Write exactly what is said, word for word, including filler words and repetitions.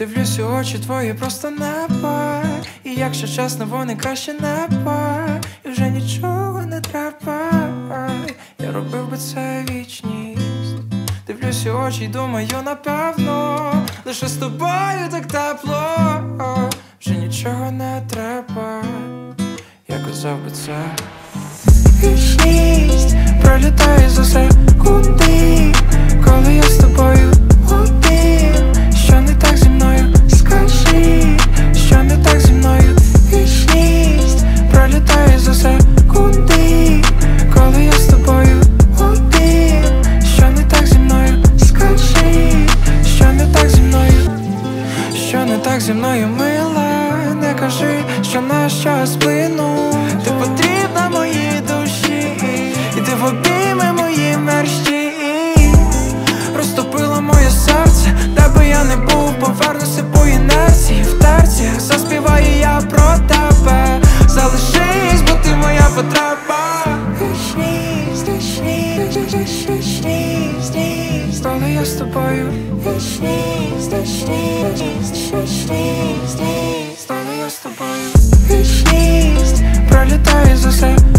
Дивлюсь у очі твої просто небо, і якщо чесно, вони краще небо, і вже нічого не треба. Я робив би це вічність. Дивлюсь у очі й думаю, напевно, лише з тобою так тепло. Вже нічого не треба, я казав би це. Вічність пролітає за секунди, коли я з тобою один. Що не так зі мною? Скажи, що не так зі мною? Вічність пролітає за секунди, коли я з тобою один. Що не так зі мною? Скажи, що не так зі мною? Що не так зі мною, мила? Не кажи, що наш час сплинув. Ти потрібна моїй душі, і ти в обійми мої мерщі. Розтопила моє серце, де би я не був, повернуся по інерції. В терціях заспіваю я про тебе. Залишись, бо ти моя потреба. Вічність, вічність, вічність, вічність, коли я з тобою. Вічність, вічність, вічність, коли я з тобою. Вічність пролітає за все.